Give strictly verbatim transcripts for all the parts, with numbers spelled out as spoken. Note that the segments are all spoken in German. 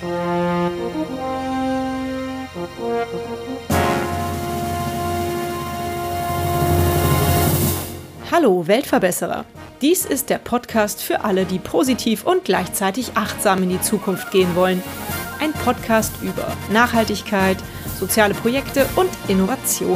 Hallo Weltverbesserer! Dies ist der Podcast für alle, die positiv und gleichzeitig achtsam in die Zukunft gehen wollen. Ein Podcast über Nachhaltigkeit, soziale Projekte und Innovation.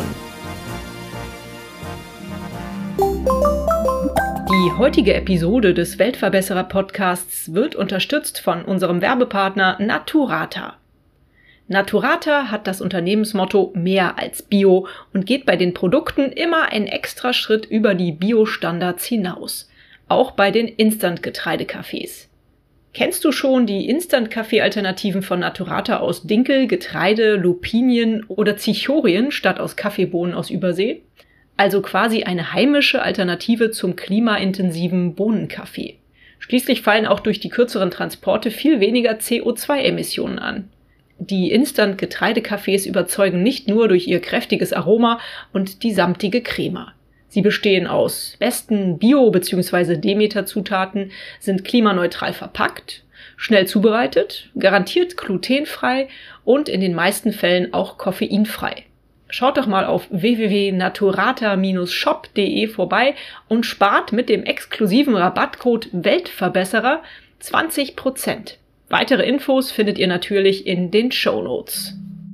Die heutige Episode des Weltverbesserer-Podcasts wird unterstützt von unserem Werbepartner Naturata. Naturata hat das Unternehmensmotto mehr als Bio und geht bei den Produkten immer einen extra Schritt über die Bio-Standards hinaus. Auch bei den Instant-Getreidekaffees. Kennst du schon die Instant-Kaffee-Alternativen von Naturata aus Dinkel, Getreide, Lupinien oder Zichorien statt aus Kaffeebohnen aus Übersee? Also quasi eine heimische Alternative zum klimaintensiven Bohnenkaffee. Schließlich fallen auch durch die kürzeren Transporte viel weniger C O zwei Emissionen an. Die Instant-Getreidekaffees überzeugen nicht nur durch ihr kräftiges Aroma und die samtige Crema. Sie bestehen aus besten Bio- bzw. Demeter-Zutaten, sind klimaneutral verpackt, schnell zubereitet, garantiert glutenfrei und in den meisten Fällen auch koffeinfrei. Schaut doch mal auf w w w punkt naturata Bindestrich shop punkt de vorbei und spart mit dem exklusiven Rabattcode Weltverbesserer zwanzig Prozent. Weitere Infos findet ihr natürlich in den Shownotes.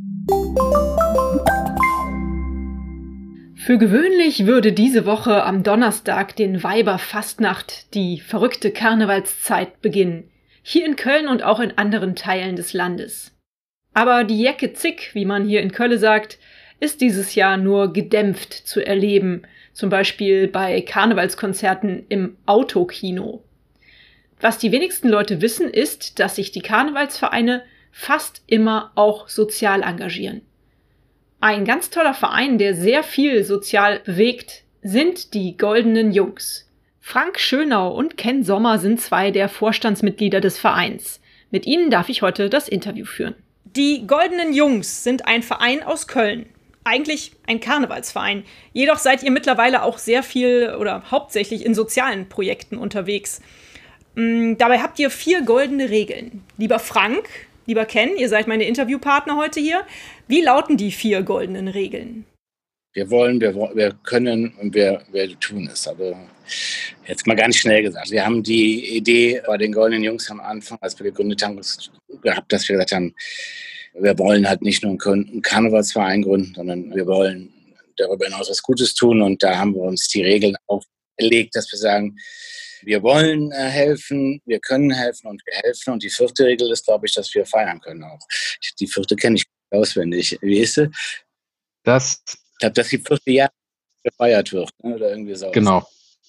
Für gewöhnlich würde diese Woche am Donnerstag, den Weiberfastnacht, die verrückte Karnevalszeit beginnen. Hier in Köln und auch in anderen Teilen des Landes. Aber die Jecke Zick, wie man hier in Köln sagt, ist dieses Jahr nur gedämpft zu erleben. Zum Beispiel bei Karnevalskonzerten im Autokino. Was die wenigsten Leute wissen, ist, dass sich die Karnevalsvereine fast immer auch sozial engagieren. Ein ganz toller Verein, der sehr viel sozial bewegt, sind die Goldenen Jungs. Frank Schönau und Ken Sommer sind zwei der Vorstandsmitglieder des Vereins. Mit ihnen darf ich heute das Interview führen. Die Goldenen Jungs sind ein Verein aus Köln. Eigentlich ein Karnevalsverein. Jedoch seid ihr mittlerweile auch sehr viel oder hauptsächlich in sozialen Projekten unterwegs. Dabei habt ihr vier goldene Regeln. Lieber Frank, lieber Ken, ihr seid meine Interviewpartner heute hier. Wie lauten die vier goldenen Regeln? Wir wollen, wir, wir können und wir, wir tun es. Aber jetzt mal ganz schnell gesagt. Wir haben die Idee bei den Goldenen Jungs am Anfang, als wir gegründet haben, gehabt, dass wir gesagt haben, wir wollen halt nicht nur einen Karnevalsverein gründen, sondern wir wollen darüber hinaus was Gutes tun. Und da haben wir uns die Regeln auferlegt, dass wir sagen, wir wollen äh, helfen, wir können helfen und wir helfen. Und die vierte Regel ist, glaube ich, dass wir feiern können auch. Die vierte kenne ich auswendig. Wie ist sie? Das Ich glaube, dass die vierte Jahr gefeiert wird. Ne? Oder irgendwie so. Genau.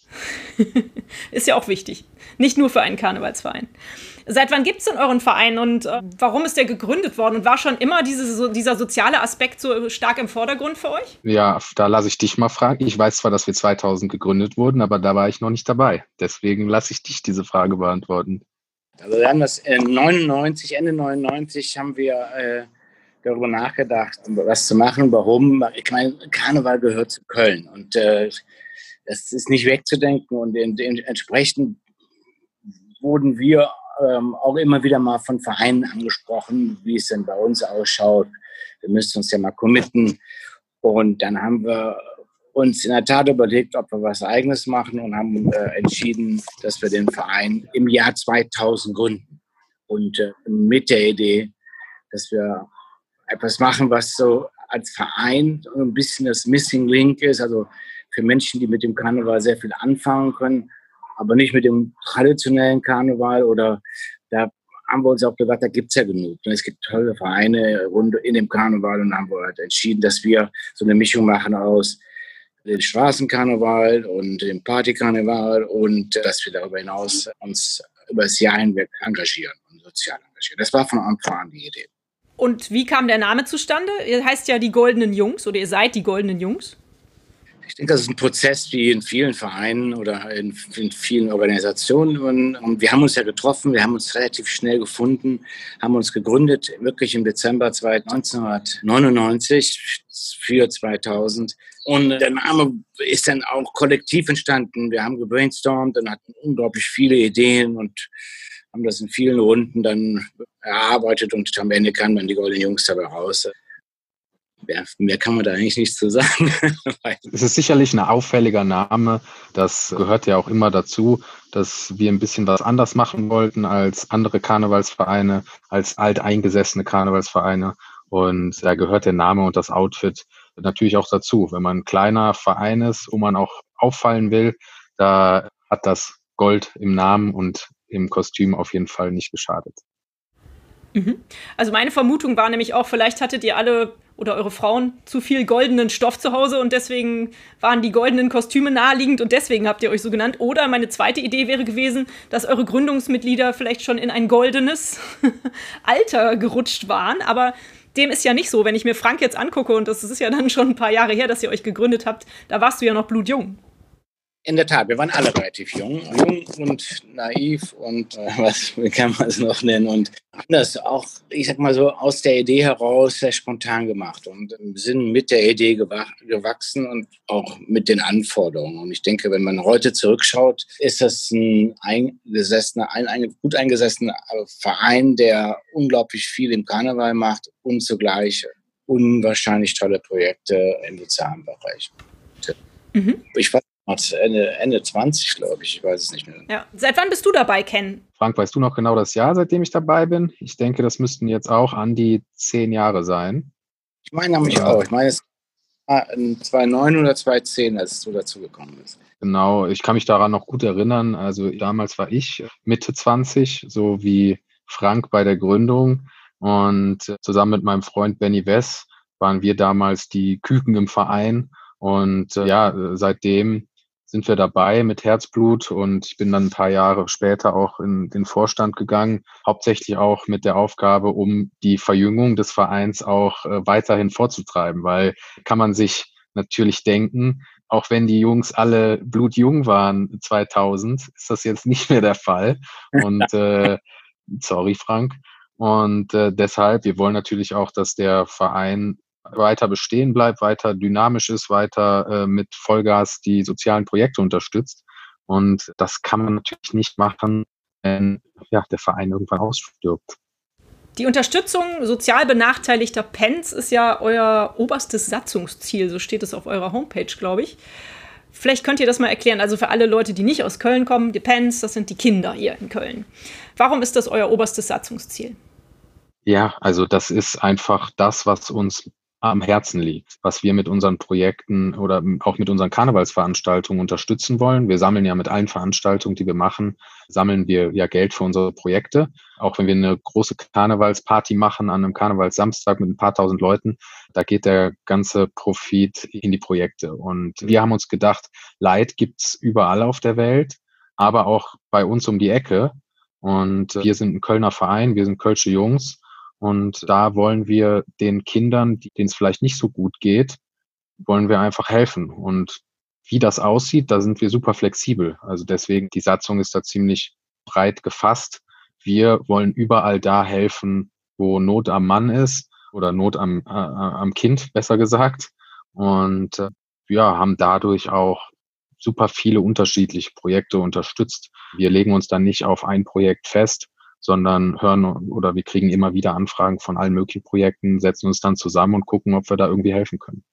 Ist ja auch wichtig. Nicht nur für einen Karnevalsverein. Seit wann gibt es denn euren Verein und äh, warum ist der gegründet worden? Und war schon immer diese, so, dieser soziale Aspekt so stark im Vordergrund für euch? Ja, da lasse ich dich mal fragen. Ich weiß zwar, dass wir zweitausend gegründet wurden, aber da war ich noch nicht dabei. Deswegen lasse ich dich diese Frage beantworten. Also wir haben das in neunundneunzig, Ende neunundneunzig haben wir äh, darüber nachgedacht, was zu machen. Warum? Ich meine, Karneval gehört zu Köln und äh, das ist nicht wegzudenken. Und in, in, entsprechend wurden wir ähm, auch immer wieder mal von Vereinen angesprochen, wie es denn bei uns ausschaut. Wir müssen uns ja mal committen. Und dann haben wir uns in der Tat überlegt, ob wir was Eigenes machen und haben äh, entschieden, dass wir den Verein im Jahr zweitausend gründen. Und äh, mit der Idee, dass wir etwas machen, was so als Verein ein bisschen das Missing Link ist, also für Menschen, die mit dem Karneval sehr viel anfangen können, aber nicht mit dem traditionellen Karneval. Oder da haben wir uns auch gesagt, da gibt es ja genug. Es gibt tolle Vereine rund in dem Karneval und haben wir halt entschieden, dass wir so eine Mischung machen aus dem Straßenkarneval und dem Partykarneval und dass wir darüber hinaus uns über das Jahr hinweg engagieren und sozial engagieren. Das war von Anfang an die Idee. Und wie kam der Name zustande? Ihr heißt ja die Goldenen Jungs oder ihr seid die Goldenen Jungs. Ich denke, das ist ein Prozess wie in vielen Vereinen oder in, in vielen Organisationen. Und wir haben uns ja getroffen, wir haben uns relativ schnell gefunden, haben uns gegründet, wirklich im Dezember neunzehnhundertneunundneunzig für zweitausend. Und der Name ist dann auch kollektiv entstanden. Wir haben gebrainstormt und hatten unglaublich viele Ideen und haben das in vielen Runden dann erarbeitet und am Ende kamen dann die Goldenen Jungs dabei raus. Ja, mehr kann man da eigentlich nicht zu sagen. Es ist sicherlich ein auffälliger Name. Das gehört ja auch immer dazu, dass wir ein bisschen was anders machen wollten als andere Karnevalsvereine, als alteingesessene Karnevalsvereine. Und da gehört der Name und das Outfit natürlich auch dazu. Wenn man ein kleiner Verein ist, wo man auch auffallen will, da hat das Gold im Namen und im Kostüm auf jeden Fall nicht geschadet. Mhm. Also meine Vermutung war nämlich auch, vielleicht hattet ihr alle oder eure Frauen zu viel goldenen Stoff zu Hause und deswegen waren die goldenen Kostüme naheliegend und deswegen habt ihr euch so genannt. Oder meine zweite Idee wäre gewesen, dass eure Gründungsmitglieder vielleicht schon in ein goldenes Alter gerutscht waren, aber dem ist ja nicht so. Wenn ich mir Frank jetzt angucke, und das ist ja dann schon ein paar Jahre her, dass ihr euch gegründet habt, da warst du ja noch blutjung. In der Tat, wir waren alle relativ jung, jung und naiv und äh, was kann man es noch nennen und das auch, ich sag mal so, aus der Idee heraus sehr spontan gemacht und sind mit der Idee gewachsen und auch mit den Anforderungen. Und ich denke, wenn man heute zurückschaut, ist das ein eingesessener, ein, ein gut eingesessener Verein, der unglaublich viel im Karneval macht und zugleich unwahrscheinlich tolle Projekte im sozialen Bereich. Mhm. Ich war Ende, Ende zwanzig, glaube ich. Ich weiß es nicht mehr. Ja. Seit wann bist du dabei, Ken? Frank, weißt du noch genau das Jahr, seitdem ich dabei bin? Ich denke, das müssten jetzt auch an die zehn Jahre sein. Ich meine nämlich ja. auch. Ich meine, es war zweitausendneun oder zweitausendzehn, als du dazu gekommen bist. Genau, ich kann mich daran noch gut erinnern. Also damals war ich Mitte zwanzig, so wie Frank bei der Gründung. Und zusammen mit meinem Freund Benny Wess waren wir damals die Küken im Verein. Und ja, seitdem sind wir dabei mit Herzblut und ich bin dann ein paar Jahre später auch in den Vorstand gegangen, hauptsächlich auch mit der Aufgabe, um die Verjüngung des Vereins auch äh, weiterhin vorzutreiben, weil kann man sich natürlich denken, auch wenn die Jungs alle blutjung waren zweitausend, ist das jetzt nicht mehr der Fall und äh, sorry Frank und äh, deshalb, wir wollen natürlich auch, dass der Verein weiter bestehen bleibt, weiter dynamisch ist, weiter äh, mit Vollgas die sozialen Projekte unterstützt. Und das kann man natürlich nicht machen, wenn ja, der Verein irgendwann ausstirbt. Die Unterstützung sozial benachteiligter Pens ist ja euer oberstes Satzungsziel, so steht es auf eurer Homepage, glaube ich. Vielleicht könnt ihr das mal erklären, also für alle Leute, die nicht aus Köln kommen, die Pens, das sind die Kinder hier in Köln. Warum ist das euer oberstes Satzungsziel? Ja, also das ist einfach das, was uns am Herzen liegt, was wir mit unseren Projekten oder auch mit unseren Karnevalsveranstaltungen unterstützen wollen. Wir sammeln ja mit allen Veranstaltungen, die wir machen, sammeln wir ja Geld für unsere Projekte. Auch wenn wir eine große Karnevalsparty machen an einem Karnevalssamstag mit ein paar tausend Leuten, da geht der ganze Profit in die Projekte. Und wir haben uns gedacht, Leid gibt's überall auf der Welt, aber auch bei uns um die Ecke. Und wir sind ein Kölner Verein, wir sind Kölsche Jungs. Und da wollen wir den Kindern, denen es vielleicht nicht so gut geht, wollen wir einfach helfen. Und wie das aussieht, da sind wir super flexibel. Also deswegen, die Satzung ist da ziemlich breit gefasst. Wir wollen überall da helfen, wo Not am Mann ist oder Not am, äh, am Kind, besser gesagt. Und äh, ja, haben dadurch auch super viele unterschiedliche Projekte unterstützt. Wir legen uns dann nicht auf ein Projekt fest, sondern hören oder wir kriegen immer wieder Anfragen von allen möglichen Projekten, setzen uns dann zusammen und gucken, ob wir da irgendwie helfen können.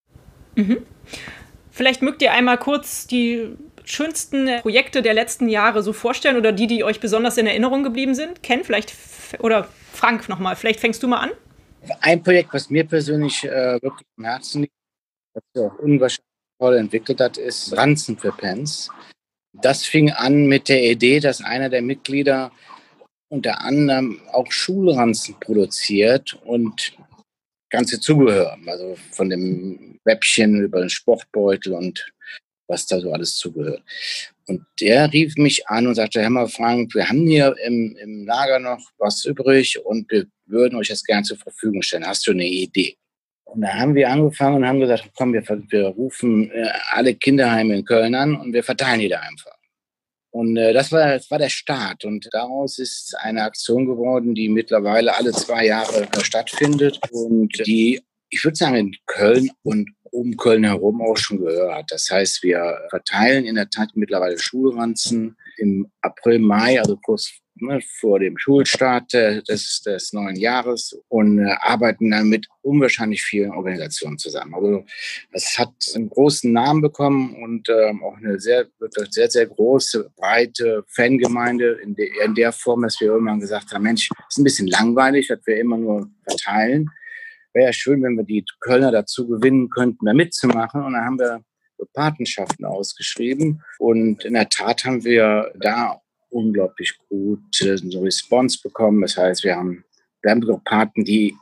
Mhm. Vielleicht mögt ihr einmal kurz die schönsten Projekte der letzten Jahre so vorstellen oder die, die euch besonders in Erinnerung geblieben sind. Ken, vielleicht, oder Frank nochmal, vielleicht fängst du mal an. Ein Projekt, was mir persönlich äh, wirklich am Herzen liegt, was sich auch unwahrscheinlich toll entwickelt hat, ist Ranzen für Pens. Das fing an mit der Idee, dass einer der Mitglieder unter anderem auch Schulranzen produziert und ganze Zubehör, also von dem Wäppchen über den Sportbeutel und was da so alles zugehört. Und der rief mich an und sagte, Hör mal Frank, wir haben hier im, im Lager noch was übrig und wir würden euch das gerne zur Verfügung stellen. Hast du eine Idee? Und da haben wir angefangen und haben gesagt, komm, wir, wir rufen äh, alle Kinderheime in Köln an und wir verteilen die da einfach. Und äh, das, war, das war der Start. Und daraus ist eine Aktion geworden, die mittlerweile alle zwei Jahre äh, stattfindet und die, ich würde sagen, in Köln und um Köln herum auch schon gehört. Das heißt, wir verteilen in der Tat mittlerweile Schulranzen im April, Mai, also kurz ne, vor dem Schulstart äh, des, des neuen Jahres und äh, arbeiten dann mit unwahrscheinlich vielen Organisationen zusammen. Also es hat einen großen Namen bekommen und ähm, auch eine sehr, wirklich sehr, sehr große, breite Fangemeinde in, de, in der Form, dass wir irgendwann gesagt haben, Mensch, ist ein bisschen langweilig, dass wir immer nur verteilen. Wäre ja schön, wenn wir die Kölner dazu gewinnen könnten, da mitzumachen. Und dann haben wir Patenschaften ausgeschrieben. Und in der Tat haben wir da unglaublich gut äh, so Response bekommen. Das heißt, wir haben, wir haben auch Paten, die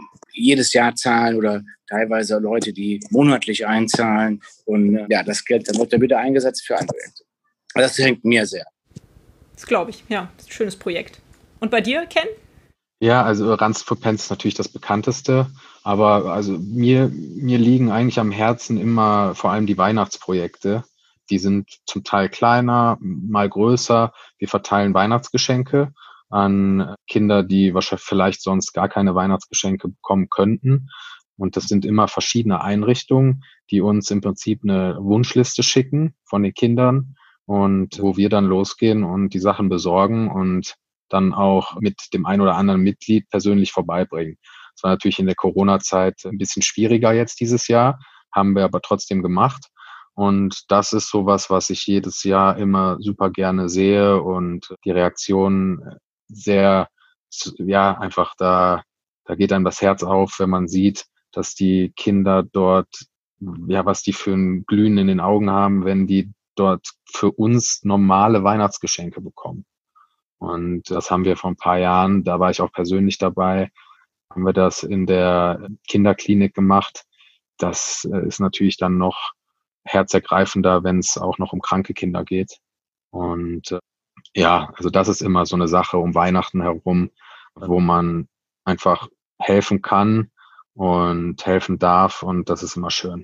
jedes Jahr zahlen oder teilweise Leute, die monatlich einzahlen. Und äh, ja, das Geld dann wird dann wieder eingesetzt für andere Projekte. Das hängt mir sehr. Das glaube ich, ja. Das ist ein schönes Projekt. Und bei dir, Ken? Ja, also Ranz for Pens ist natürlich das bekannteste, aber also mir, mir liegen eigentlich am Herzen immer vor allem die Weihnachtsprojekte. Die sind zum Teil kleiner, mal größer. Wir verteilen Weihnachtsgeschenke an Kinder, die wahrscheinlich vielleicht sonst gar keine Weihnachtsgeschenke bekommen könnten. Und das sind immer verschiedene Einrichtungen, die uns im Prinzip eine Wunschliste schicken von den Kindern und wo wir dann losgehen und die Sachen besorgen und dann auch mit dem ein oder anderen Mitglied persönlich vorbeibringen. Das war natürlich in der Corona-Zeit ein bisschen schwieriger jetzt dieses Jahr, haben wir aber trotzdem gemacht. Und das ist sowas, was ich jedes Jahr immer super gerne sehe und die Reaktion sehr, ja, einfach da, da geht einem das Herz auf, wenn man sieht, dass die Kinder dort, ja, was die für ein Glühen in den Augen haben, wenn die dort für uns normale Weihnachtsgeschenke bekommen. Und das haben wir vor ein paar Jahren, da war ich auch persönlich dabei, haben wir das in der Kinderklinik gemacht. Das ist natürlich dann noch herzergreifender, wenn es auch noch um kranke Kinder geht. Und ja, also das ist immer so eine Sache um Weihnachten herum, wo man einfach helfen kann und helfen darf. Und das ist immer schön.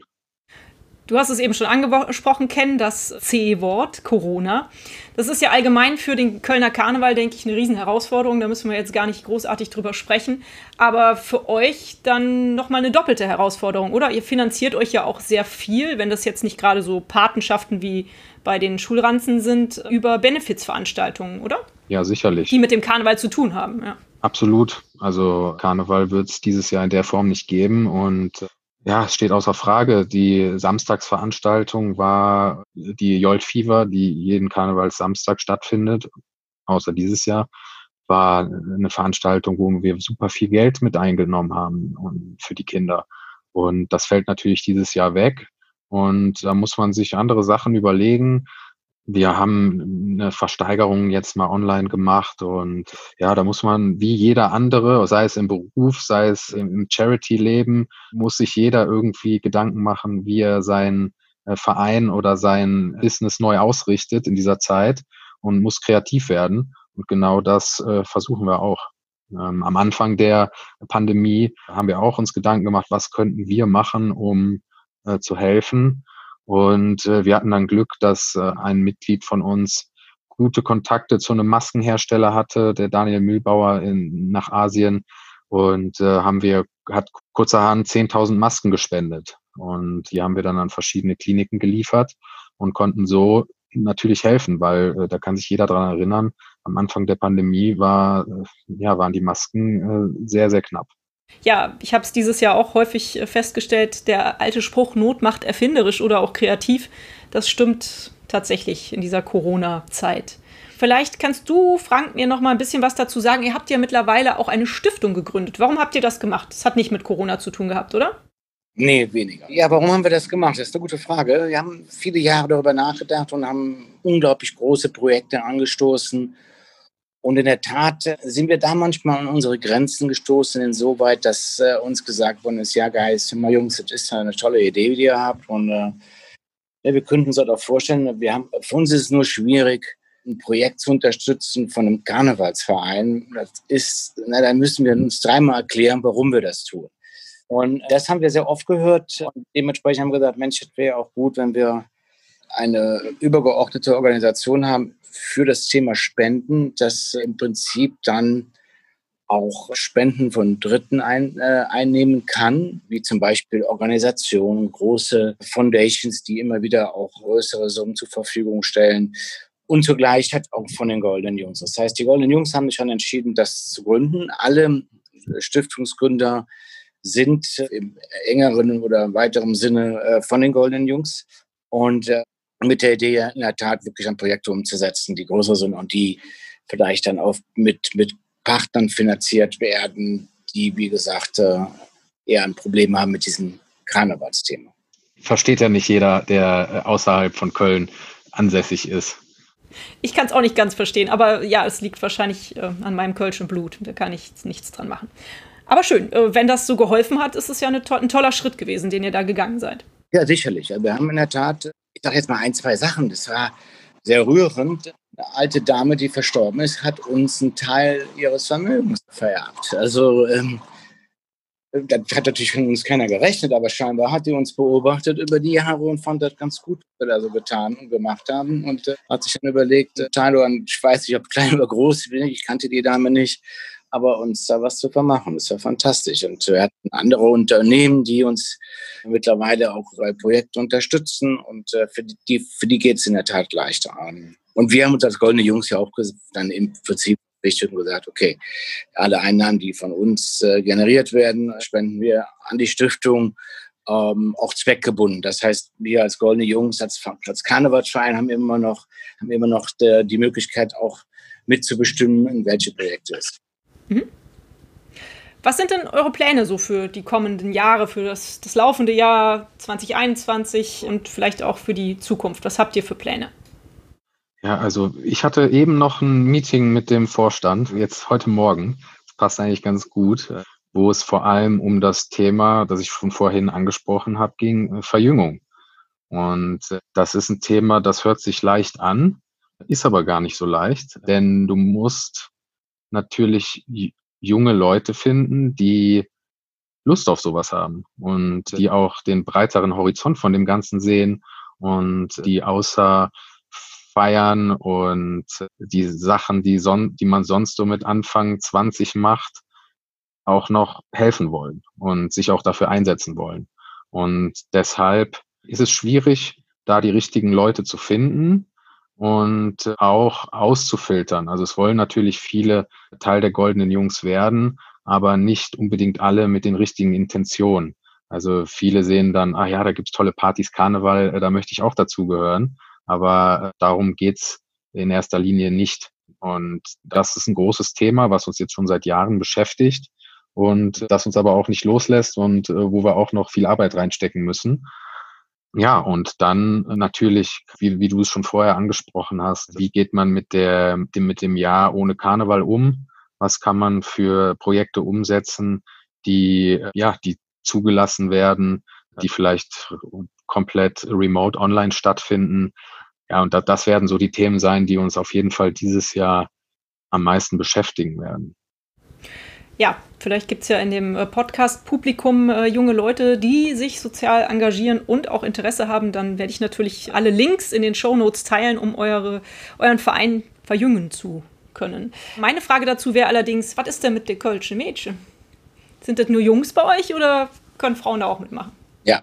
Du hast es eben schon angesprochen, Ken, das C-Wort, Corona. Das ist ja allgemein für den Kölner Karneval, denke ich, eine Riesenherausforderung. Da müssen wir jetzt gar nicht großartig drüber sprechen. Aber für euch dann nochmal eine doppelte Herausforderung, oder? Ihr finanziert euch ja auch sehr viel, wenn das jetzt nicht gerade so Patenschaften wie bei den Schulranzen sind, über Benefizveranstaltungen, oder? Ja, sicherlich. Die mit dem Karneval zu tun haben, ja. Absolut. Also Karneval wird es dieses Jahr in der Form nicht geben und ja, es steht außer Frage. Die Samstagsveranstaltung war die Jolt Fever, die jeden Karnevalssamstag stattfindet, außer dieses Jahr, war eine Veranstaltung, wo wir super viel Geld mit eingenommen haben und für die Kinder. Und das fällt natürlich dieses Jahr weg. Und da muss man sich andere Sachen überlegen. Wir haben eine Versteigerung jetzt mal online gemacht und ja, da muss man wie jeder andere, sei es im Beruf, sei es im Charity-Leben, muss sich jeder irgendwie Gedanken machen, wie er seinen Verein oder sein Business neu ausrichtet in dieser Zeit und muss kreativ werden. Und genau das äh, versuchen wir auch. Ähm, am Anfang der Pandemie haben wir auch uns Gedanken gemacht, was könnten wir machen, um äh, zu helfen. Und äh, wir hatten dann Glück, dass äh, ein Mitglied von uns gute Kontakte zu einem Maskenhersteller hatte, der Daniel Mühlbauer in, nach Asien. Und äh, haben wir, hat kurzerhand zehntausend Masken gespendet. Und die haben wir dann an verschiedene Kliniken geliefert und konnten so natürlich helfen, weil äh, da kann sich jeder dran erinnern, am Anfang der Pandemie war, äh, ja, waren die Masken äh, sehr, sehr knapp. Ja, ich habe es dieses Jahr auch häufig festgestellt, der alte Spruch, Not macht erfinderisch oder auch kreativ, das stimmt tatsächlich in dieser Corona-Zeit. Vielleicht kannst du, Frank, mir noch mal ein bisschen was dazu sagen. Ihr habt ja mittlerweile auch eine Stiftung gegründet. Warum habt ihr das gemacht? Das hat nicht mit Corona zu tun gehabt, oder? Nee, weniger. Ja, warum haben wir das gemacht? Das ist eine gute Frage. Wir haben viele Jahre darüber nachgedacht und haben unglaublich große Projekte angestoßen. Und in der Tat sind wir da manchmal an unsere Grenzen gestoßen, insoweit, dass äh, uns gesagt worden ist, ja, Guys, mal Jungs, das ist eine tolle Idee, die ihr habt. Und äh, ja, wir könnten uns halt auch vorstellen, wir haben, für uns ist es nur schwierig, ein Projekt zu unterstützen von einem Karnevalsverein. Das ist, na, da müssen wir uns dreimal erklären, warum wir das tun. Und das haben wir sehr oft gehört. Und dementsprechend haben wir gesagt, Mensch, es wäre auch gut, wenn wir eine übergeordnete Organisation haben für das Thema Spenden, das im Prinzip dann auch Spenden von Dritten ein, äh, einnehmen kann, wie zum Beispiel Organisationen, große Foundations, die immer wieder auch größere Summen zur Verfügung stellen. und zugleich hat auch von den Goldenen Jungs. Das heißt, die Goldenen Jungs haben sich schon entschieden, das zu gründen. Alle Stiftungsgründer sind im engeren oder weiteren Sinne äh, von den Goldenen Jungs und äh, mit der Idee, in der Tat wirklich ein Projekt umzusetzen, die größer sind und die vielleicht dann auch mit, mit Partnern finanziert werden, die, wie gesagt, äh, eher ein Problem haben mit diesem Karnevalsthema. Versteht ja nicht jeder, der äh, außerhalb von Köln ansässig ist. Ich kann es auch nicht ganz verstehen, aber ja, es liegt wahrscheinlich äh, an meinem kölschen Blut. Da kann ich nichts dran machen. Aber schön, äh, wenn das so geholfen hat, ist es ja eine to- ein toller Schritt gewesen, den ihr da gegangen seid. Ja, sicherlich. Wir haben in der Tat, ich sage jetzt mal ein, zwei Sachen, das war sehr rührend. Eine alte Dame, die verstorben ist, hat uns einen Teil ihres Vermögens vererbt. Also ähm, das hat natürlich von uns keiner gerechnet, aber scheinbar hat die uns beobachtet über die Jahre und fand das ganz gut, was wir da so getan und gemacht haben. Und äh, hat sich dann überlegt, äh, Teil oder ich weiß nicht, ob klein oder groß, ich kannte die Dame nicht, aber uns da was zu vermachen. Das war fantastisch. Und wir hatten andere Unternehmen, die uns mittlerweile auch bei Projekten unterstützen. Und äh, für die, für die geht es in der Tat leichter. Und wir haben uns als Goldene Jungs ja auch dann im Prinzip richtig gesagt, okay, alle Einnahmen, die von uns äh, generiert werden, spenden wir an die Stiftung, ähm, auch zweckgebunden. Das heißt, wir als Goldene Jungs, als, als Karnevalsverein haben immer noch, haben immer noch der, die Möglichkeit, auch mitzubestimmen, in welche Projekte es. Mhm. Was sind denn eure Pläne so für die kommenden Jahre, für das, das laufende Jahr zwanzig einundzwanzig und vielleicht auch für die Zukunft? Was habt ihr für Pläne? Ja, also ich hatte eben noch ein Meeting mit dem Vorstand, jetzt heute Morgen. Das passt eigentlich ganz gut, wo es vor allem um das Thema, das ich schon vorhin angesprochen habe, ging, Verjüngung. Und das ist ein Thema, das hört sich leicht an, ist aber gar nicht so leicht, denn du musst natürlich junge Leute finden, die Lust auf sowas haben und die auch den breiteren Horizont von dem Ganzen sehen und die außer Feiern und die Sachen, die, son- die man sonst so mit Anfang zwanzig macht, auch noch helfen wollen und sich auch dafür einsetzen wollen. Und deshalb ist es schwierig, da die richtigen Leute zu finden und auch auszufiltern. Also es wollen natürlich viele Teil der Goldenen Jungs werden, aber nicht unbedingt alle mit den richtigen Intentionen. Also viele sehen dann, ah ja, da gibt's tolle Partys, Karneval, äh, da möchte ich auch dazugehören. Aber äh, darum geht's in erster Linie nicht. Und das ist ein großes Thema, was uns jetzt schon seit Jahren beschäftigt und das uns aber auch nicht loslässt und äh, wo wir auch noch viel Arbeit reinstecken müssen. Ja, und dann natürlich, wie, wie du es schon vorher angesprochen hast, wie geht man mit der, dem, mit dem Jahr ohne Karneval um? Was kann man für Projekte umsetzen, die, ja, die zugelassen werden, die vielleicht komplett remote online stattfinden? Ja, und da, das werden so die Themen sein, die uns auf jeden Fall dieses Jahr am meisten beschäftigen werden. Ja, vielleicht gibt es ja in dem Podcast-Publikum äh, junge Leute, die sich sozial engagieren und auch Interesse haben. Dann werde ich natürlich alle Links in den Shownotes teilen, um eure, euren Verein verjüngen zu können. Meine Frage dazu wäre allerdings, was ist denn mit den kölschen Mädchen? Sind das nur Jungs bei euch oder können Frauen da auch mitmachen? Ja,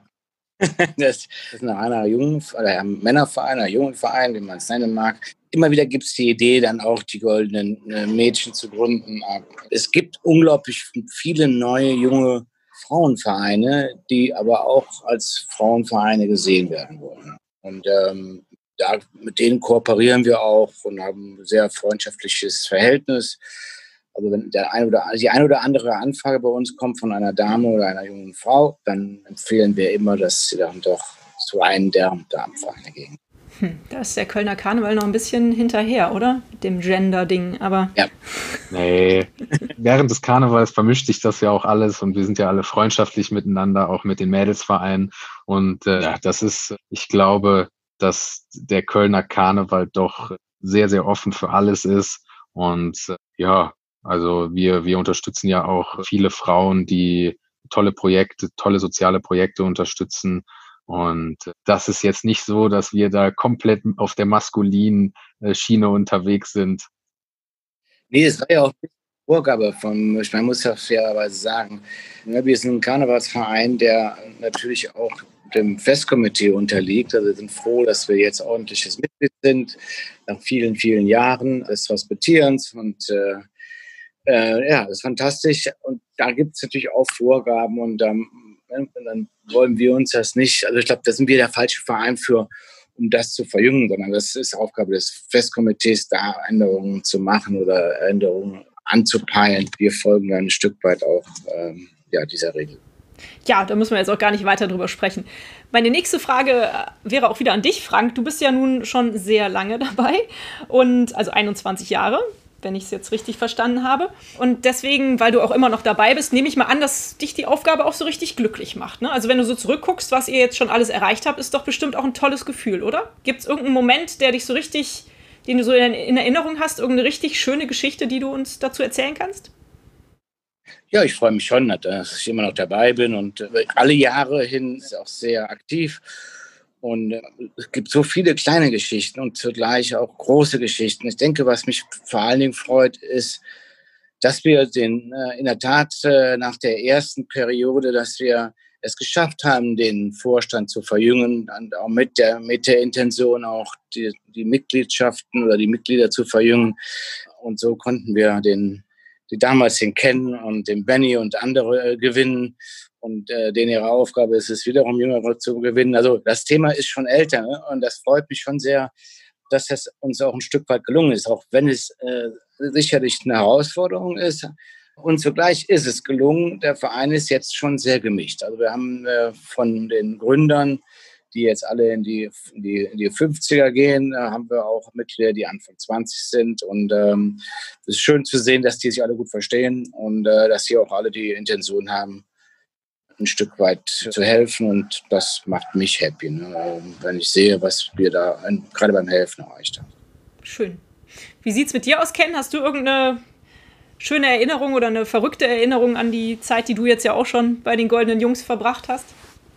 das ist nach einer jungen, oder einem Männerverein, einer jungen Verein, wie man es nennen mag. Immer wieder gibt es die Idee, dann auch die Goldenen Mädchen zu gründen. Es gibt unglaublich viele neue, junge Frauenvereine, die aber auch als Frauenvereine gesehen werden wollen. Und ähm, da, mit denen kooperieren wir auch und haben ein sehr freundschaftliches Verhältnis. Also wenn der eine oder, die eine oder andere Anfrage bei uns kommt von einer Dame oder einer jungen Frau, dann empfehlen wir immer, dass sie dann doch zu einem der Damenvereine gehen. Hm, da ist der Kölner Karneval noch ein bisschen hinterher, oder? Mit dem Gender-Ding, aber... Ja. Nee, während des Karnevals vermischt sich das ja auch alles und wir sind ja alle freundschaftlich miteinander, auch mit den Mädelsvereinen. Und äh, ja, das ist, ich glaube, dass der Kölner Karneval doch sehr, sehr offen für alles ist. Und äh, ja, also wir, wir unterstützen ja auch viele Frauen, die tolle Projekte, tolle soziale Projekte unterstützen. Und das ist jetzt nicht so, dass wir da komplett auf der maskulinen Schiene unterwegs sind. Nee, es war ja auch eine Vorgabe von, man muss ja fairerweise sagen, wir sind ein Karnevalsverein, der natürlich auch dem Festkomitee unterliegt. Also wir sind froh, dass wir jetzt ordentliches Mitglied sind, nach vielen, vielen Jahren des Hospitierens. Und äh, äh, ja, das ist fantastisch. Und da gibt es natürlich auch Vorgaben und ähm, dann wollen wir uns das nicht, also ich glaube, da sind wir der falsche Verein für, um das zu verjüngen, sondern das ist Aufgabe des Festkomitees, da Änderungen zu machen oder Änderungen anzupeilen. Wir folgen dann ein Stück weit auch ähm, ja, dieser Regel. Ja, da müssen wir jetzt auch gar nicht weiter drüber sprechen. Meine nächste Frage wäre auch wieder an dich, Frank. Du bist ja nun schon sehr lange dabei, und also einundzwanzig Jahre, wenn ich es jetzt richtig verstanden habe. Und deswegen, weil du auch immer noch dabei bist, nehme ich mal an, dass dich die Aufgabe auch so richtig glücklich macht, ne? Also wenn du so zurückguckst, was ihr jetzt schon alles erreicht habt, ist doch bestimmt auch ein tolles Gefühl, oder? Gibt es irgendeinen Moment, der dich so richtig, den du so in, in Erinnerung hast, irgendeine richtig schöne Geschichte, die du uns dazu erzählen kannst? Ja, ich freue mich schon, dass ich immer noch dabei bin und alle Jahre hin ist auch sehr aktiv. Und es gibt so viele kleine Geschichten und zugleich auch große Geschichten. Ich denke, was mich vor allen Dingen freut, ist, dass wir den, in der Tat nach der ersten Periode, dass wir es geschafft haben, den Vorstand zu verjüngen und auch mit der, mit der Intention auch die, die Mitgliedschaften oder die Mitglieder zu verjüngen. Und so konnten wir den, die damals den Ken und den Benny und andere gewinnen. Und äh, denen ihre Aufgabe ist es, wiederum Jüngere zu gewinnen. Also das Thema ist schon älter, ne? Und das freut mich schon sehr, dass das uns auch ein Stück weit gelungen ist, auch wenn es äh, sicherlich eine Herausforderung ist. Und zugleich ist es gelungen. Der Verein ist jetzt schon sehr gemischt. Also wir haben äh, von den Gründern, die jetzt alle in die, in die, in die fünfziger gehen, äh, haben wir auch Mitglieder, die Anfang zwanzig sind. Und ähm, es ist schön zu sehen, dass die sich alle gut verstehen und äh, dass sie auch alle die Intention haben, ein Stück weit zu helfen, und das macht mich happy, ne? Wenn ich sehe, was wir da gerade beim Helfen erreicht haben. Schön. Wie sieht's mit dir aus, Ken? Hast du irgendeine schöne Erinnerung oder eine verrückte Erinnerung an die Zeit, die du jetzt ja auch schon bei den Goldenen Jungs verbracht hast?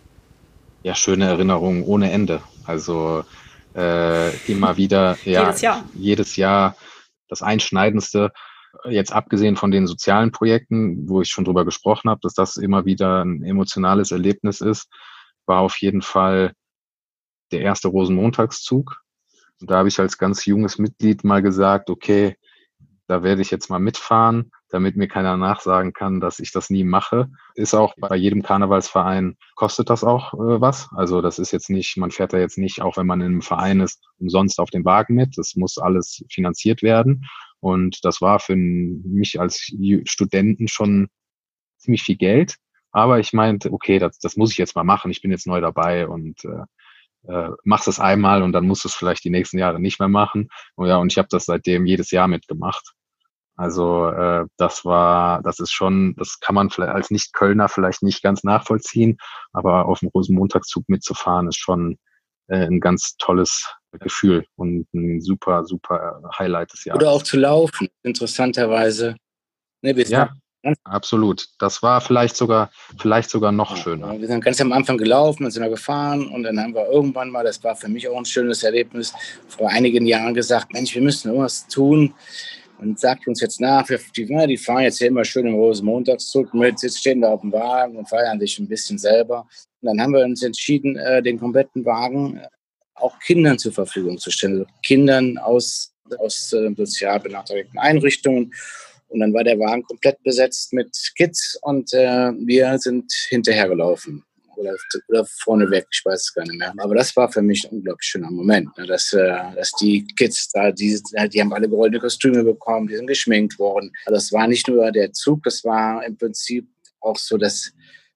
Ja, schöne Erinnerungen ohne Ende. Also äh, immer wieder, ja, jedes Jahr. jedes Jahr das Einschneidendste. Jetzt abgesehen von den sozialen Projekten, wo ich schon drüber gesprochen habe, dass das immer wieder ein emotionales Erlebnis ist, war auf jeden Fall der erste Rosenmontagszug. Und da habe ich als ganz junges Mitglied mal gesagt, okay, da werde ich jetzt mal mitfahren, damit mir keiner nachsagen kann, dass ich das nie mache. Ist auch bei jedem Karnevalsverein, kostet das auch äh, was. Also das ist jetzt nicht, man fährt da jetzt nicht, auch wenn man in einem Verein ist, umsonst auf den Wagen mit. Das muss alles finanziert werden. Und das war für mich als Studenten schon ziemlich viel Geld. Aber ich meinte, okay, das, das muss ich jetzt mal machen. Ich bin jetzt neu dabei und äh, äh, machst es einmal und dann musst du es vielleicht die nächsten Jahre nicht mehr machen. Und ja, und ich habe das seitdem jedes Jahr mitgemacht. Also äh, das war, das ist schon, das kann man vielleicht als Nicht-Kölner vielleicht nicht ganz nachvollziehen, aber auf dem Rosenmontagszug mitzufahren ist schon äh, ein ganz tolles Gefühl und ein super, super Highlight des Jahres. Oder auch zu laufen, interessanterweise. Ne, wir ja, absolut. Das war vielleicht sogar, vielleicht sogar noch ja, schöner. Wir sind ganz am Anfang gelaufen, dann sind wir gefahren und dann haben wir irgendwann mal, das war für mich auch ein schönes Erlebnis, vor einigen Jahren gesagt, Mensch, wir müssen irgendwas tun. Und sagt uns jetzt nach, wir, die, die fahren jetzt hier immer schön im Rosenmontagszug mit, jetzt stehen da auf dem Wagen und feiern sich ein bisschen selber. Und dann haben wir uns entschieden, den kompletten Wagen auch Kindern zur Verfügung zu stellen. Also Kindern aus, aus sozial benachteiligten Einrichtungen. Und dann war der Wagen komplett besetzt mit Kids und äh, wir sind hinterhergelaufen. Oder, oder vorneweg, ich weiß es gar nicht mehr. Aber das war für mich ein unglaublich schöner Moment, ne? dass, äh, dass die Kids da, die, die haben alle goldene Kostüme bekommen, die sind geschminkt worden. Also das war nicht nur der Zug, das war im Prinzip auch so das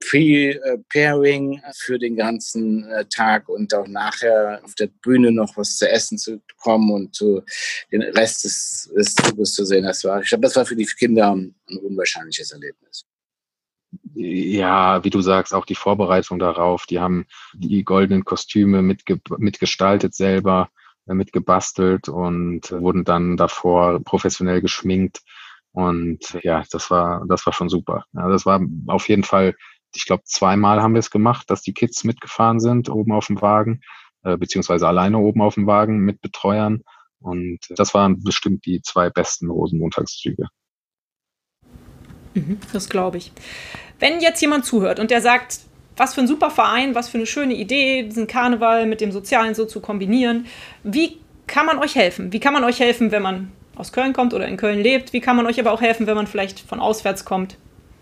Pre-Pairing für den ganzen äh, Tag und auch nachher auf der Bühne noch was zu essen zu bekommen und zu, den Rest des, des Zuges zu sehen. Das war, ich glaube, das war für die Kinder ein, ein unwahrscheinliches Erlebnis. Ja, wie du sagst, auch die Vorbereitung darauf. Die haben die goldenen Kostüme mitge- mitgestaltet selber, äh, mitgebastelt und wurden dann davor professionell geschminkt. Und ja, das war, das war schon super. Ja, das war auf jeden Fall, ich glaube, zweimal haben wir es gemacht, dass die Kids mitgefahren sind, oben auf dem Wagen, äh, beziehungsweise alleine oben auf dem Wagen mit Betreuern. Und das waren bestimmt die zwei besten Rosenmontagszüge. Das glaube ich. Wenn jetzt jemand zuhört und der sagt, Was für ein super Verein, was für eine schöne Idee, diesen Karneval mit dem Sozialen so zu kombinieren. Wie kann man euch helfen? Wie kann man euch helfen, wenn man aus Köln kommt oder in Köln lebt? Wie kann man euch aber auch helfen, wenn man vielleicht von auswärts kommt?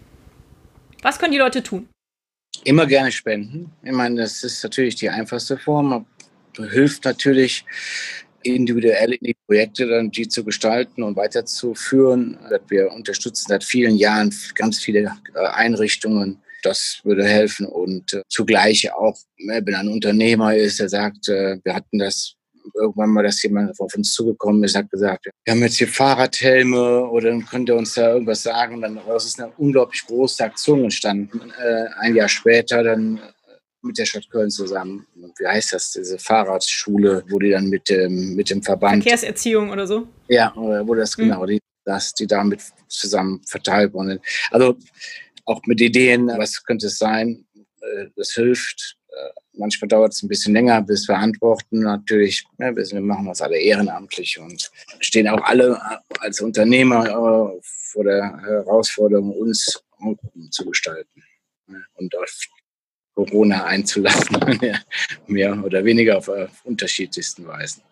Was können die Leute tun? Immer gerne spenden. Ich meine, das ist natürlich die einfachste Form. Man hilft natürlich individuell in die Projekte dann die zu gestalten und weiterzuführen. Wir unterstützen seit vielen Jahren ganz viele Einrichtungen. Das würde helfen. Und äh, zugleich auch, wenn ein Unternehmer ist, der sagt, äh, wir hatten das irgendwann mal, dass jemand auf uns zugekommen ist, hat gesagt, wir haben jetzt hier Fahrradhelme oder dann könnt ihr uns da irgendwas sagen. Und dann daraus ist eine unglaublich große Aktion entstanden. Äh, ein Jahr später dann mit der Stadt Köln zusammen. Wie heißt das? Diese Fahrradschule, wo die dann mit dem, mit dem Verband... Verkehrserziehung oder so? Ja, wo das mhm. genau, die, das, die damit zusammen verteilt wurden. Also auch mit Ideen, was könnte es sein, das hilft. Manchmal dauert es ein bisschen länger, bis wir antworten. Natürlich, ja, wir machen das alle ehrenamtlich und stehen auch alle als Unternehmer vor der Herausforderung, uns zu gestalten und auf Corona einzulassen, mehr oder weniger auf unterschiedlichsten Weisen.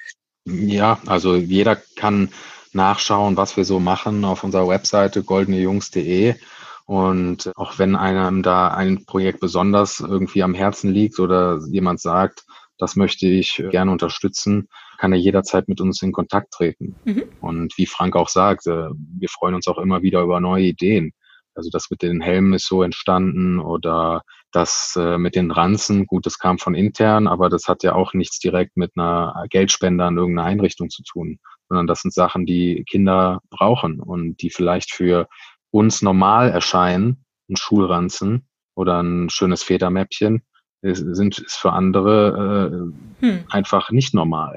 Ja, also jeder kann nachschauen, was wir so machen auf unserer Webseite goldene jungs punkt de. Und auch wenn einem da ein Projekt besonders irgendwie am Herzen liegt oder jemand sagt, das möchte ich gerne unterstützen, kann er jederzeit mit uns in Kontakt treten. Mhm. Und wie Frank auch sagt, wir freuen uns auch immer wieder über neue Ideen. Also das mit den Helmen ist so entstanden oder das mit den Ranzen, gut, das kam von intern, aber das hat ja auch nichts direkt mit einer Geldspende an irgendeiner Einrichtung zu tun, sondern das sind Sachen, die Kinder brauchen und die vielleicht für uns normal erscheinen, ein Schulranzen oder ein schönes Federmäppchen, ist, sind, ist für andere äh, hm. einfach nicht normal.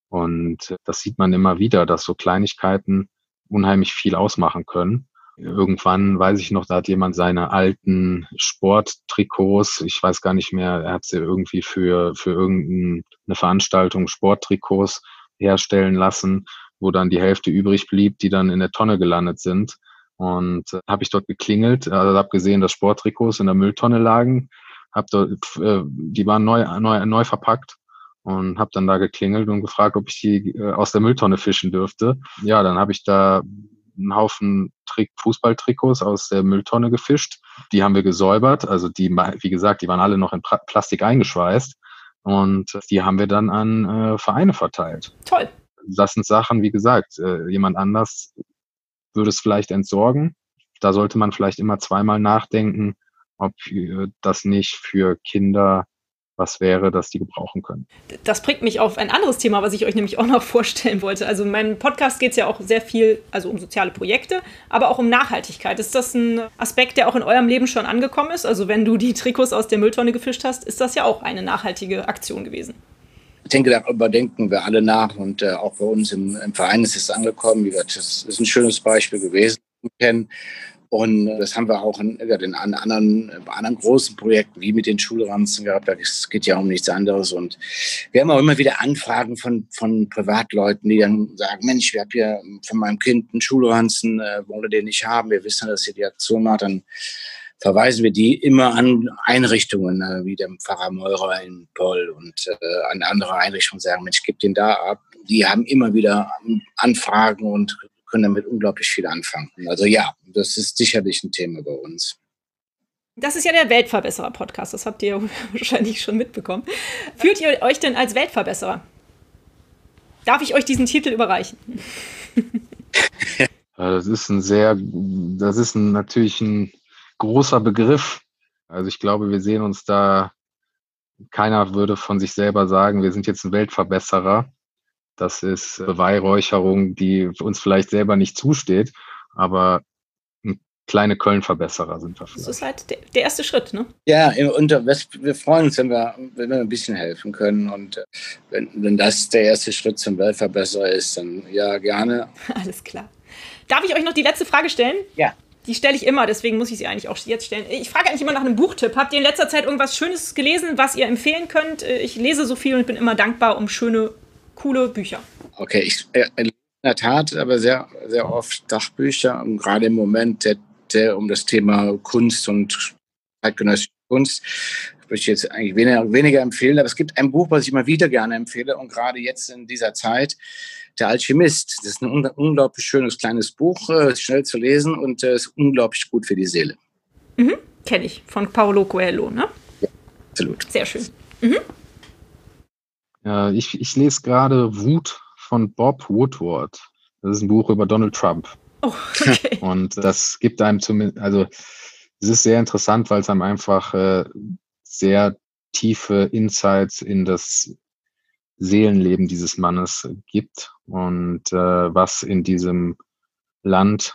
Und das sieht man immer wieder, dass so Kleinigkeiten unheimlich viel ausmachen können. Irgendwann, weiß ich noch, da hat jemand seine alten Sporttrikots, ich weiß gar nicht mehr, er hat sie irgendwie für, für irgendeine Veranstaltung Sporttrikots herstellen lassen, wo dann die Hälfte übrig blieb, die dann in der Tonne gelandet sind. Und äh, habe ich dort geklingelt, also habe gesehen, dass Sporttrikots in der Mülltonne lagen, hab dort, äh, die waren neu, neu, neu verpackt und habe dann da geklingelt und gefragt, ob ich die äh, aus der Mülltonne fischen dürfte. Ja, dann habe ich da einen Haufen Trick, Fußballtrikots aus der Mülltonne gefischt. Die haben wir gesäubert, also die, wie gesagt, die waren alle noch in pra- Plastik eingeschweißt und die haben wir dann an äh, Vereine verteilt. Toll. Das sind Sachen, wie gesagt, äh, jemand anders würde es vielleicht entsorgen. Da sollte man vielleicht immer zweimal nachdenken, ob das nicht für Kinder was wäre, das die gebrauchen können. Das bringt mich auf ein anderes Thema, was ich euch nämlich auch noch vorstellen wollte. Also in meinem Podcast geht es ja auch sehr viel, also um soziale Projekte, aber auch um Nachhaltigkeit. Ist das ein Aspekt, der auch in eurem Leben schon angekommen ist? Also wenn du die Trikots aus der Mülltonne gefischt hast, ist das ja auch eine nachhaltige Aktion gewesen. Ich denke, darüber denken wir alle nach und äh, auch bei uns im, im Verein ist es angekommen. Wie gesagt, das ist ein schönes Beispiel gewesen. Und das haben wir auch in, in anderen, bei anderen großen Projekten wie mit den Schulranzen gehabt. Es geht ja um nichts anderes. Und wir haben auch immer wieder Anfragen von, von Privatleuten, die dann sagen, Mensch, wir haben hier von meinem Kind einen Schulranzen, äh, wollen wir den nicht haben? Wir wissen, dass ihr die Aktion macht. Dann verweisen wir die immer an Einrichtungen, äh, wie dem Pfarrer Meurer in Poll und äh, an andere Einrichtungen sagen, Mensch, gib den da ab. Die haben immer wieder Anfragen und können damit unglaublich viel anfangen. Also ja, das ist sicherlich ein Thema bei uns. Das ist ja der Weltverbesserer-Podcast, das habt ihr wahrscheinlich schon mitbekommen. Fühlt ihr euch denn als Weltverbesserer? Darf ich euch diesen Titel überreichen? Das ist ein sehr, das ist ein, natürlich ein großer Begriff. Also ich glaube, wir sehen uns da, keiner würde von sich selber sagen, wir sind jetzt ein Weltverbesserer. Das ist Beweihräucherung, die uns vielleicht selber nicht zusteht, aber kleine Köln-Verbesserer sind wir vielleicht. Das ist halt der, der erste Schritt, ne? Ja, und wir freuen uns, wenn wir, wenn wir ein bisschen helfen können. Und wenn, wenn das der erste Schritt zum Weltverbesserer ist, dann ja, gerne. Alles klar. Darf ich euch noch die letzte Frage stellen? Ja. Die stelle ich immer, deswegen muss ich sie eigentlich auch jetzt stellen. Ich frage eigentlich immer nach einem Buchtipp. Habt ihr in letzter Zeit irgendwas Schönes gelesen, was ihr empfehlen könnt? Ich lese so viel und bin immer dankbar um schöne, coole Bücher. Okay, ich äh, in der Tat, aber sehr, sehr oft Sachbücher. Und gerade im Moment der, der um das Thema Kunst und zeitgenössische Kunst. Würde ich jetzt eigentlich weniger, weniger empfehlen, aber es gibt ein Buch, was ich immer wieder gerne empfehle und gerade jetzt in dieser Zeit, Der Alchemist. Das ist ein un- unglaublich schönes kleines Buch, äh, schnell zu lesen und äh, ist unglaublich gut für die Seele. Mhm, kenne ich, von Paulo Coelho, ne? Ja, absolut. Sehr schön. Mhm. Ja, ich, ich lese gerade Wut von Bob Woodward. Das ist ein Buch über Donald Trump. Oh, okay. Und das gibt einem zumindest, also es ist sehr interessant, weil es einem einfach äh, sehr tiefe Insights in das Seelenleben dieses Mannes gibt und äh, was in diesem Land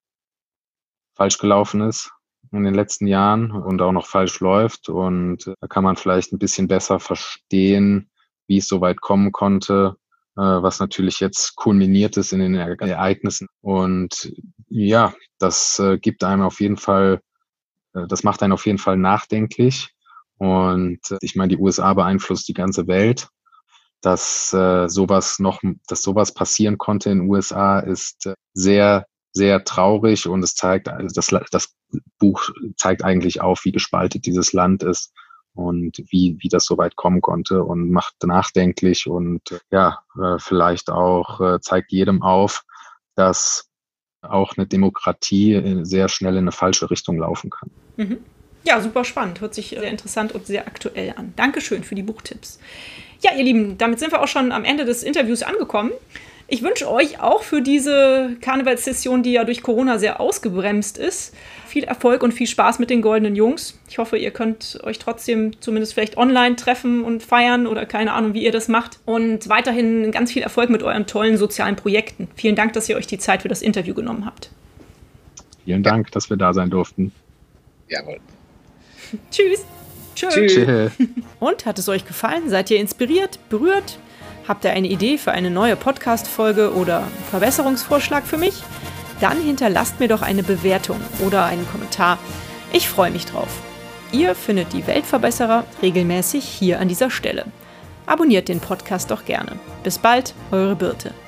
falsch gelaufen ist in den letzten Jahren und auch noch falsch läuft. Und da kann man vielleicht ein bisschen besser verstehen, wie es so weit kommen konnte, äh, was natürlich jetzt kulminiert ist in den Ereignissen. Und ja, das äh, gibt einem auf jeden Fall, äh, das macht einen auf jeden Fall nachdenklich. Und äh, ich meine, die U S A beeinflusst die ganze Welt. Dass äh, sowas noch, dass sowas passieren konnte in den U S A, ist äh, sehr, sehr traurig und es zeigt, also das, das Buch zeigt eigentlich auf, wie gespalten dieses Land ist und wie, wie das so weit kommen konnte und macht nachdenklich und ja, äh, vielleicht auch äh, zeigt jedem auf, dass auch eine Demokratie sehr schnell in eine falsche Richtung laufen kann. Mhm. Ja, super spannend. Hört sich sehr interessant und sehr aktuell an. Dankeschön für die Buchtipps. Ja, ihr Lieben, damit sind wir auch schon am Ende des Interviews angekommen. Ich wünsche euch auch für diese Karnevalssession, die ja durch Corona sehr ausgebremst ist, viel Erfolg und viel Spaß mit den Goldenen Jungs. Ich hoffe, ihr könnt euch trotzdem zumindest vielleicht online treffen und feiern oder keine Ahnung, wie ihr das macht. Und weiterhin ganz viel Erfolg mit euren tollen sozialen Projekten. Vielen Dank, dass ihr euch die Zeit für das Interview genommen habt. Vielen Dank, dass wir da sein durften. Jawohl. Tschüss. Tschö. Tschüss. Und hat es euch gefallen? Seid ihr inspiriert, berührt? Habt ihr eine Idee für eine neue Podcast-Folge oder einen Verbesserungsvorschlag für mich? Dann hinterlasst mir doch eine Bewertung oder einen Kommentar. Ich freue mich drauf. Ihr findet die Weltverbesserer regelmäßig hier an dieser Stelle. Abonniert den Podcast doch gerne. Bis bald, eure Birte.